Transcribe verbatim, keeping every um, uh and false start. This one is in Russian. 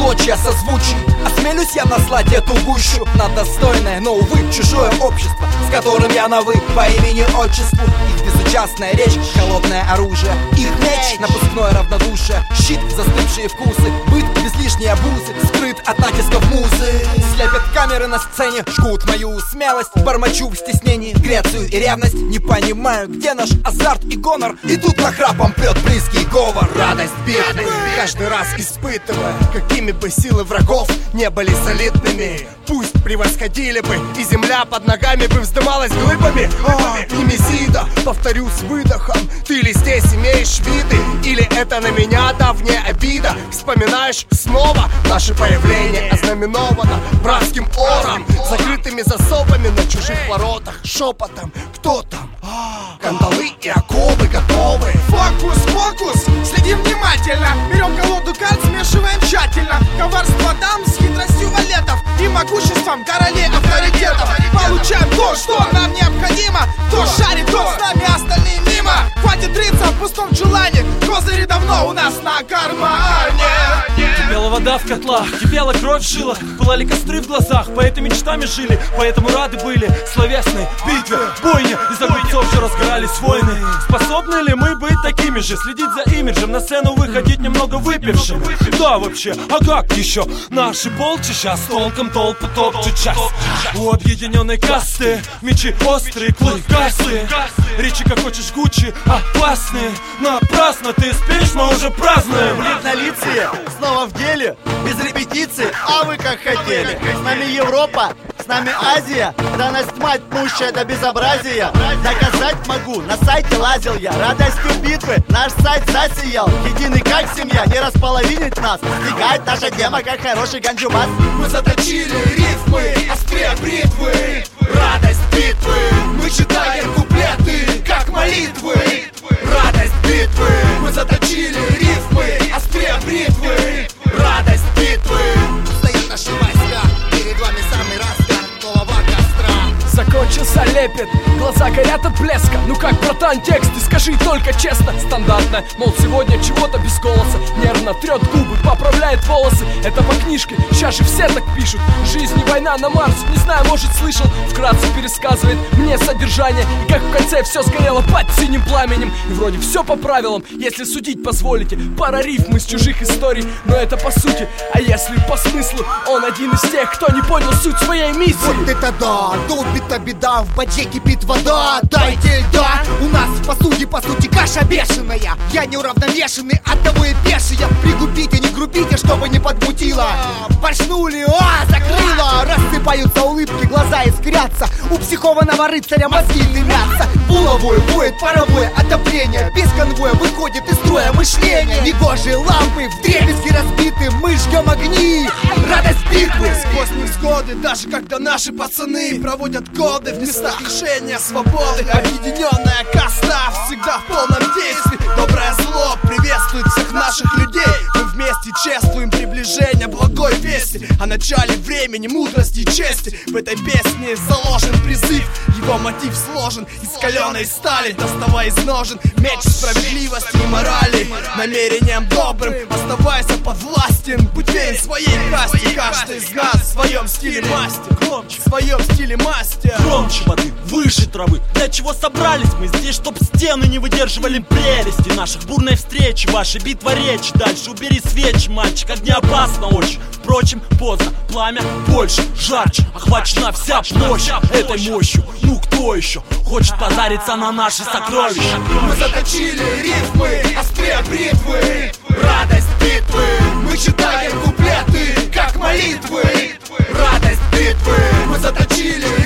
клочья созвучий. Осмелюсь я наслать эту гущу на достойное, но, увы, чужое общество, с которым я на вы по имени-отчеству. Их безучастная речь, холодное оружие, их меч, напускное равнодушие, щит, застывшие вкусы, быт без лишней обузы, скрыт от натисков музы. Слепят камеры на сцене, жгут мою смелость, бормочу в стеснении Грецию и ревность. Не понимаю, где наш азарт и гонор, и тут нахрапом прет близкий говор. Радость битвы каждый раз испытывая, какими бы силы врагов не были солидными, пусть превосходили бы, и земля под ногами бы вздымалась глыбами. О, Немезида, повторю с выдохом, ты ли здесь имеешь виды, или это на меня давняя обида? Вспоминаешь снова наше появление, ознаменовано братским ором, закрытыми засовами на чужих воротах, шепотом. Кто там? Кандалы и оковы готовы. Фокус, фокус, следим внимательно. Берем колоду карт, смешиваем тщательно. Коварство дам с хитростью валетов и могуществом королей авторитетов. Получаем то, что нам необходимо. Кто шарит, тот с нами, остальные мимо. Хватит рыться в пустом чулане, козыри давно у нас на кармане. Кипела вода в котлах, кипела кровь в жилах, пылали костры в глазах, поэты мечтами жили, поэтому рады были словесной битве, бойне. Из-за губцов все разгорались войны. Способны ли мы быть такими же, следить за имиджем, на сцену выходить немного выпившим? Да, вообще, а как еще? Наши полчища с толком толпы топчут час. У объединенной касты мечи острые, клыкастые, речи как хочешь жгучие, опасные. Напрасно ты спишь, мы уже празднуем. Блин, на лице, снова в деле, без репетиции, а вы как хотели. С нами Европа, с нами Азия, да нас мать пущая до безобразия. Доказать могу, на сайте лазил я, радостью битвы наш сайт засиял. Единый как семья, не располовинить нас, стигает наша тема, как хороший ганджубас. Мы заточили рифмы, острее бритвы, радость битвы. Мы читаем куплеты, как молитвы, радость битвы. Мы заточили рифмы, острее бритвы, радость битвы. Стоят наши войска, перед вами самый разгар нового костра. Закончился лепет, глаза горят от блеска. Ну как, братан, текст, ты скажи только честно. Стандартно, мол, сегодня чего-то без голоса. Нервно трет губы, поправляет волосы. Это по книжке, сейчас же все так пишут. Жизнь не война на Марсе, не знаю, может слышал. Вкратце пересказывает мне содержание. И как в конце все сгорело под синим пламенем. И вроде все по правилам, если судить позволите. Пара рифм из чужих историй, но это по сути. А если по смыслу, он один из тех, кто не понял суть своей миссии. Вот это да, долбит-то беда, в баде кипит вода. Дайте льда, у нас в посуде по сути каша бешеная. Я неуравновешенный, оттого и пешая. Пригубите, не грубите, чтобы не подмутило. Поршнули, а, закрыло. Рассыпаются улыбки, глаза искрятся. У психованного рыцаря мозги дымятся. Булавой воет паровое отопление. Без конвоя выходит из строя мышление. Негожие лампы вдребезги разбиты. Мы жгем огни, радость битвы. Сквозь невзгоды, даже когда наши пацаны проводят годы в местах лишения свободы. Объединенная каста всегда в полном действии. Доброе зло приветствует всех наших людей. Мы вместе чествуем приближение благой вести о начале времени, мудрости и чести. В этой песне заложен призыв, его мотив сложен из каленой стали. Доставай из ножен меч справедливости и морали. Намерением добрым оставайся подвластен. Будь верен своей касте, каждый из нас в своем стиле мастер. Громче, в своем стиле мастер. Громче воды, выше травы. Для чего собрались мы здесь, чтоб стены не выдерживали прелести наших бурной встречи, вашей битва речи. Дальше убери свечи, мальчик, огня опасно очень. Впрочем, поздно, пламя больше, жарче. Охвачена вся площадь этой мощью. Ну кто еще хочет позариться на наши сокровища? Мы заточили рифмы, острее бритвы, радость битвы. Мы читаем куплеты, как молитвы, радость битвы. Мы заточили